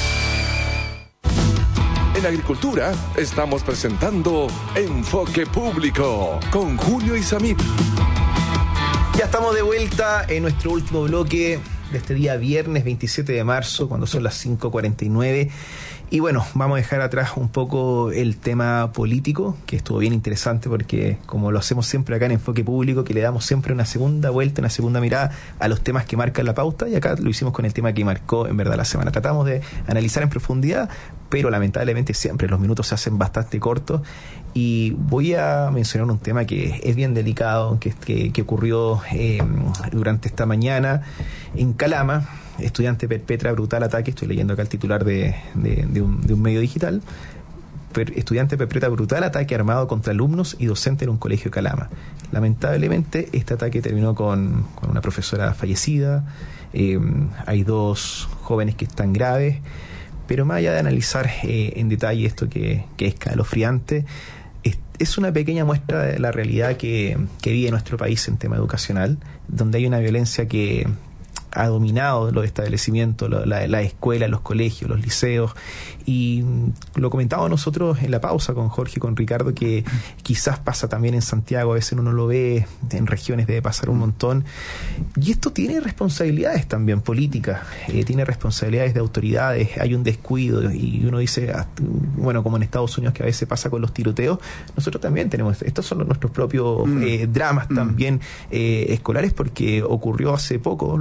En Agricultura estamos presentando Enfoque Público con Julio Isamit. Ya estamos de vuelta en nuestro último bloque de este día viernes 27 de marzo, cuando son las 5:49. Y bueno, vamos a dejar atrás un poco el tema político, que estuvo bien interesante porque, como lo hacemos siempre acá en Enfoque Público, que le damos siempre una segunda vuelta, una segunda mirada a los temas que marcan la pauta, y acá lo hicimos con el tema que marcó en verdad la semana. Tratamos de analizar en profundidad, pero lamentablemente siempre los minutos se hacen bastante cortos, y voy a mencionar un tema que es bien delicado, que ocurrió durante esta mañana en Calama. Estudiante perpetra brutal ataque, estoy leyendo acá el titular de un medio digital. Estudiante perpetra brutal ataque armado contra alumnos y docente en un colegio de Calama. Lamentablemente este ataque terminó con una profesora fallecida. Hay 2 jóvenes que están graves, pero más allá de analizar en detalle esto que es escalofriante, es una pequeña muestra de la realidad que vive nuestro país en tema educacional, donde hay una violencia que ha dominado los establecimientos, la escuela, los colegios, los liceos, y lo comentábamos nosotros en la pausa con Jorge y con Ricardo, que quizás pasa también en Santiago, a veces uno no lo ve, en regiones debe pasar un montón, y esto tiene responsabilidades también políticas, tiene responsabilidades de autoridades, hay un descuido, y uno dice, bueno, como en Estados Unidos que a veces pasa con los tiroteos, nosotros también tenemos, estos son nuestros propios dramas también escolares, porque ocurrió hace poco, lo recordaba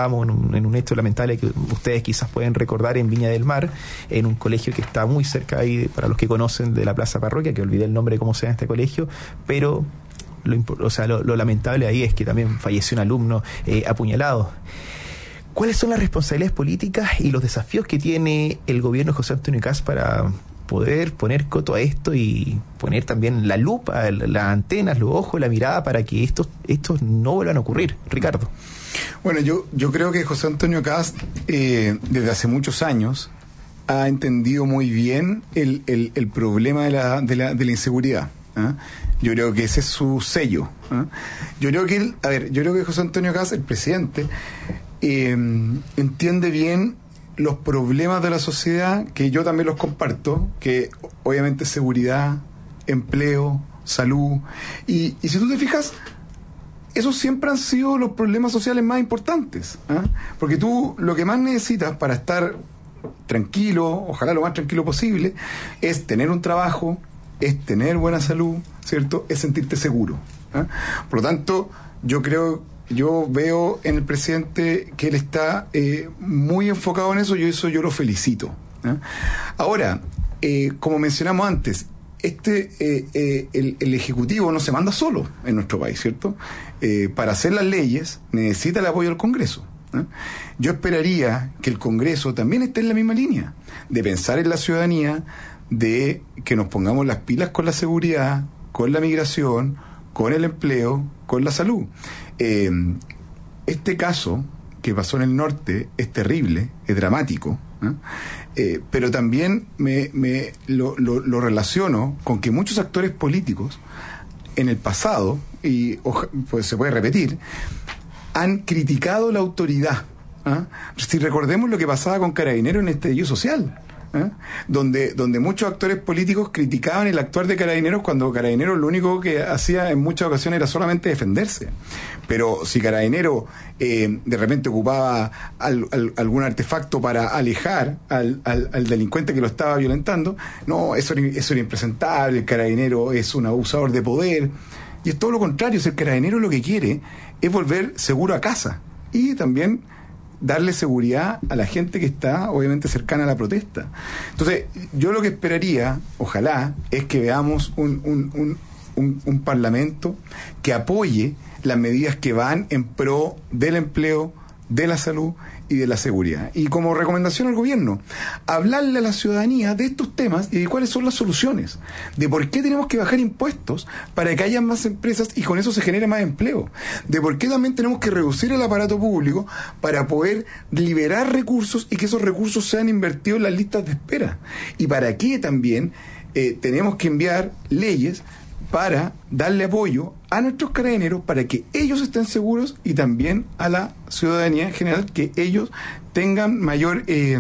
estábamos en un hecho lamentable que ustedes quizás pueden recordar en Viña del Mar, en un colegio que está muy cerca ahí, para los que conocen, de la Plaza Parroquia, que olvidé el nombre de cómo se llama este colegio, pero lo lamentable ahí es que también falleció un alumno apuñalado. ¿Cuáles son las responsabilidades políticas y los desafíos que tiene el gobierno de José Antonio Kast para poder poner coto a esto y poner también la lupa, las antenas, los ojos, la mirada para que estos no vuelvan a ocurrir? Ricardo. Bueno, yo creo que José Antonio Kast desde hace muchos años ha entendido muy bien el problema de la inseguridad. ¿Ah? Yo creo que ese es su sello. ¿Ah? Yo creo que José Antonio Kast, el presidente, entiende bien los problemas de la sociedad, que yo también los comparto, que obviamente seguridad, empleo, salud, y si tú te fijas, esos siempre han sido los problemas sociales más importantes. ¿Ah? Porque tú lo que más necesitas para estar tranquilo, ojalá lo más tranquilo posible, es tener un trabajo, es tener buena salud, ¿cierto? Es sentirte seguro. ¿Ah? Por lo tanto, yo veo en el presidente que él está muy enfocado en eso, y eso yo lo felicito. ¿Ah? Ahora, como mencionamos antes, el Ejecutivo no se manda solo en nuestro país, ¿cierto? Para hacer las leyes necesita el apoyo del Congreso. ¿Ah? Yo esperaría que el Congreso también esté en la misma línea, de pensar en la ciudadanía, de que nos pongamos las pilas con la seguridad, con la migración, con el empleo, con la salud. Este caso que pasó en el norte es terrible, es dramático, ¿eh? Pero también lo relaciono con que muchos actores políticos en el pasado, y pues se puede repetir, han criticado la autoridad. ¿Ah? Si recordemos lo que pasaba con Carabineros en el estallido social, donde muchos actores políticos criticaban el actuar de Carabineros, cuando Carabineros lo único que hacía en muchas ocasiones era solamente defenderse. Pero si Carabineros de repente ocupaba algún artefacto para alejar al delincuente que lo estaba violentando, no, eso era impresentable, el Carabinero es un abusador de poder. Y es todo lo contrario, si el Carabinero lo que quiere es volver seguro a casa, y también darle seguridad a la gente que está obviamente cercana a la protesta. Entonces, yo lo que esperaría, ojalá, es que veamos un parlamento que apoye las medidas que van en pro del empleo, de la salud y de la seguridad. Y como recomendación al gobierno, hablarle a la ciudadanía de estos temas y de cuáles son las soluciones, de por qué tenemos que bajar impuestos para que haya más empresas y con eso se genere más empleo, de por qué también tenemos que reducir el aparato público para poder liberar recursos y que esos recursos sean invertidos en las listas de espera, y para qué también tenemos que enviar leyes para darle apoyo a nuestros carabineros para que ellos estén seguros, y también a la ciudadanía en general, que ellos tengan mayor que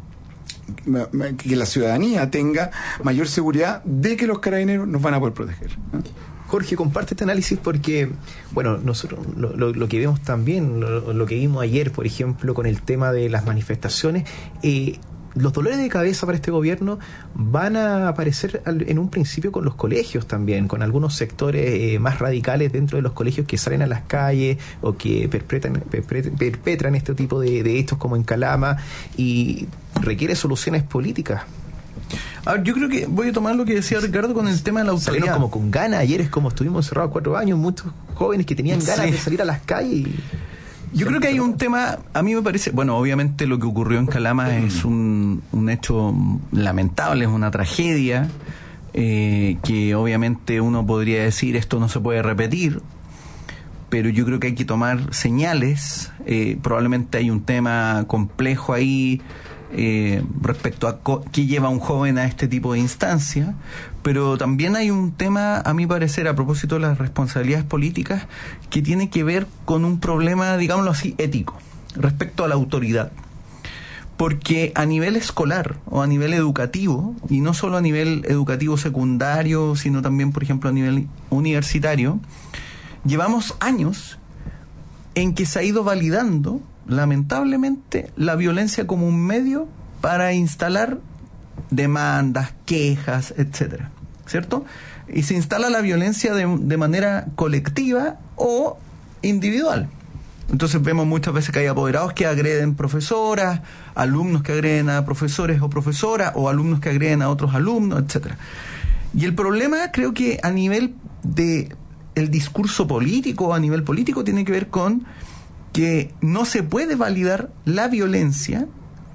la ciudadanía tenga mayor seguridad de que los carabineros nos van a poder proteger. Jorge, comparte este análisis porque, bueno, nosotros lo que vemos también, lo que vimos ayer, por ejemplo, con el tema de las manifestaciones, los dolores de cabeza para este gobierno van a aparecer en un principio con los colegios también, con algunos sectores más radicales dentro de los colegios que salen a las calles o que perpetran este tipo de hechos, como en Calama, y requiere soluciones políticas. A ver, yo creo que voy a tomar lo que decía Ricardo con el tema de la autoridad. Salieron como con ganas, ayer es como estuvimos encerrados 4 años, muchos jóvenes que tenían ganas de salir a las calles Yo creo que hay un tema, a mí me parece, bueno, obviamente lo que ocurrió en Calama es un hecho lamentable, es una tragedia, que obviamente uno podría decir esto no se puede repetir, pero yo creo que hay que tomar señales. Probablemente hay un tema complejo ahí respecto a qué lleva a un joven a este tipo de instancia, pero también hay un tema, a mi parecer, a propósito de las responsabilidades políticas, que tiene que ver con un problema, digámoslo así, ético, respecto a la autoridad. Porque a nivel escolar o a nivel educativo, y no solo a nivel educativo secundario, sino también, por ejemplo, a nivel universitario, llevamos años en que se ha ido validando, lamentablemente, la violencia como un medio para instalar demandas, quejas, etcétera, ¿cierto? Y se instala la violencia de manera colectiva o individual. Entonces vemos muchas veces que hay apoderados que agreden profesoras, alumnos que agreden a profesores o profesoras, o alumnos que agreden a otros alumnos, etcétera. Y el problema, creo que a nivel de el discurso político, a nivel político, tiene que ver con que no se puede validar la violencia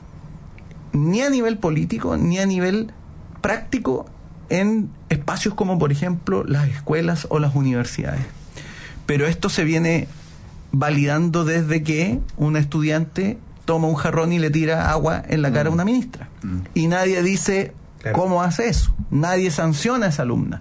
ni a nivel político ni a nivel práctico en espacios como, por ejemplo, las escuelas o las universidades. Pero esto se viene validando desde que un estudiante toma un jarrón y le tira agua en la cara a una ministra. Y nadie dice cómo hace eso. Nadie sanciona a esa alumna.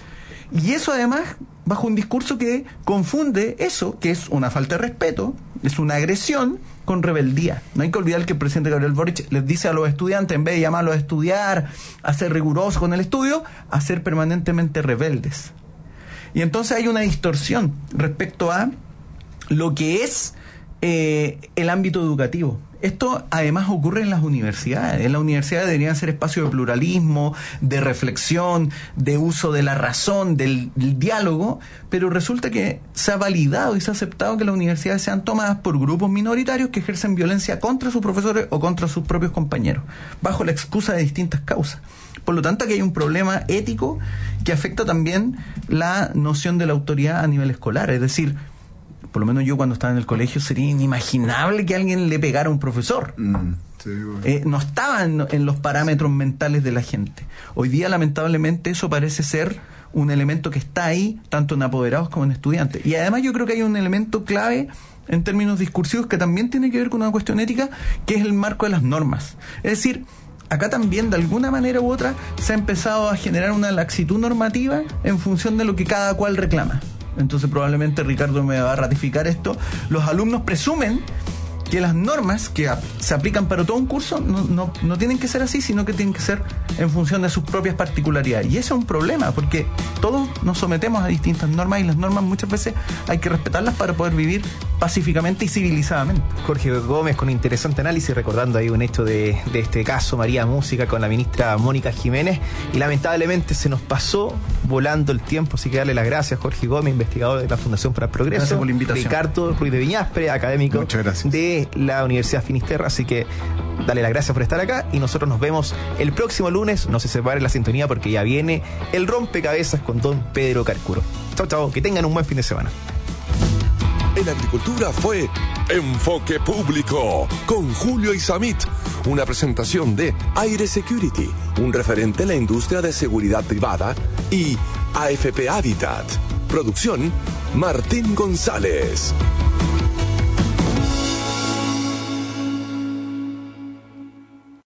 Y eso además bajo un discurso que confunde eso, que es una falta de respeto, es una agresión, con rebeldía. No hay que olvidar que el presidente Gabriel Boric les dice a los estudiantes, en vez de llamarlos a estudiar, a ser rigurosos con el estudio, a ser permanentemente rebeldes. Y entonces hay una distorsión respecto a lo que es el ámbito educativo. Esto además ocurre en las universidades. En las universidades deberían ser espacios de pluralismo, de reflexión, de uso de la razón, del diálogo, pero resulta que se ha validado y se ha aceptado que las universidades sean tomadas por grupos minoritarios que ejercen violencia contra sus profesores o contra sus propios compañeros, bajo la excusa de distintas causas. Por lo tanto, aquí hay un problema ético que afecta también la noción de la autoridad a nivel escolar. Es decir, por lo menos yo cuando estaba en el colegio sería inimaginable que alguien le pegara a un profesor. No estaba en los parámetros mentales de la gente. Hoy día, lamentablemente, eso parece ser un elemento que está ahí, tanto en apoderados como en estudiantes. Y además yo creo que hay un elemento clave en términos discursivos que también tiene que ver con una cuestión ética, que es el marco de las normas. Es decir, acá también, de alguna manera u otra, se ha empezado a generar una laxitud normativa en función de lo que cada cual reclama. Entonces probablemente Ricardo me va a ratificar esto. Los alumnos presumen que las normas que se aplican para todo un curso no tienen que ser así, sino que tienen que ser en función de sus propias particularidades. Y eso es un problema, porque todos nos sometemos a distintas normas y las normas muchas veces hay que respetarlas para poder vivir pacíficamente y civilizadamente. Jorge Gómez con un interesante análisis, recordando ahí un hecho de este caso María Música con la ministra Mónica Jiménez, y lamentablemente se nos pasó volando el tiempo, así que darle las gracias a Jorge Gómez, investigador de la Fundación para el Progreso. Gracias por la invitación. Ricardo Ruiz de Viñaspre, académico de la Universidad Finisterra, así que dale las gracias por estar acá y nosotros nos vemos el próximo lunes. No se separe la sintonía porque ya viene el rompecabezas con don Pedro Carcuro. Chao, chao, que tengan un buen fin de semana. En agricultura fue Enfoque Público con Julio Isamit, una presentación de Aire Security, un referente en la industria de seguridad privada, y AFP Habitat. Producción Martín González.